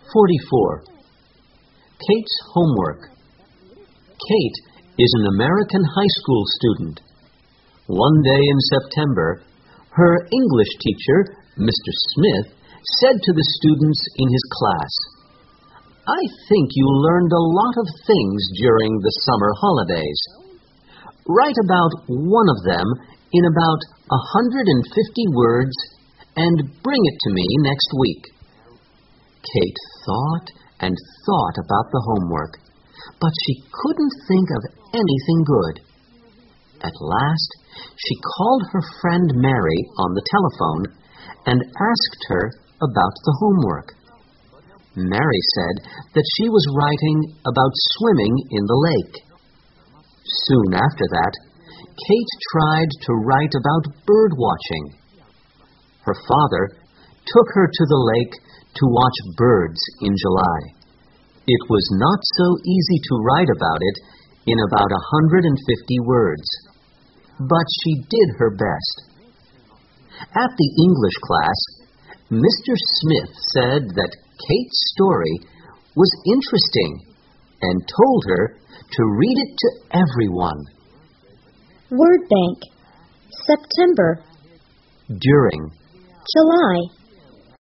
44. Kate's homework. Kate is an American high school student. One day in September, her English teacher, Mr. Smith, said to the students in his class, "I think you learned a lot of things during the summer holidays. Write about one of them in about 150 words and bring it to me next week." Kate thought and thought about the homework, but she couldn't think of anything good. At last, she called her friend Mary on the telephone and asked her about the homework. Mary said that she was writing about swimming in the lake. Soon after that, Kate tried to write about bird watching. Her father took her to the lake to watch birds in July. It was not so easy to write about it in about 150 words, but she did her best. At the English class, Mr. Smith said that Kate's story was interesting and told her to read it to everyone. Word bank. September. During. July.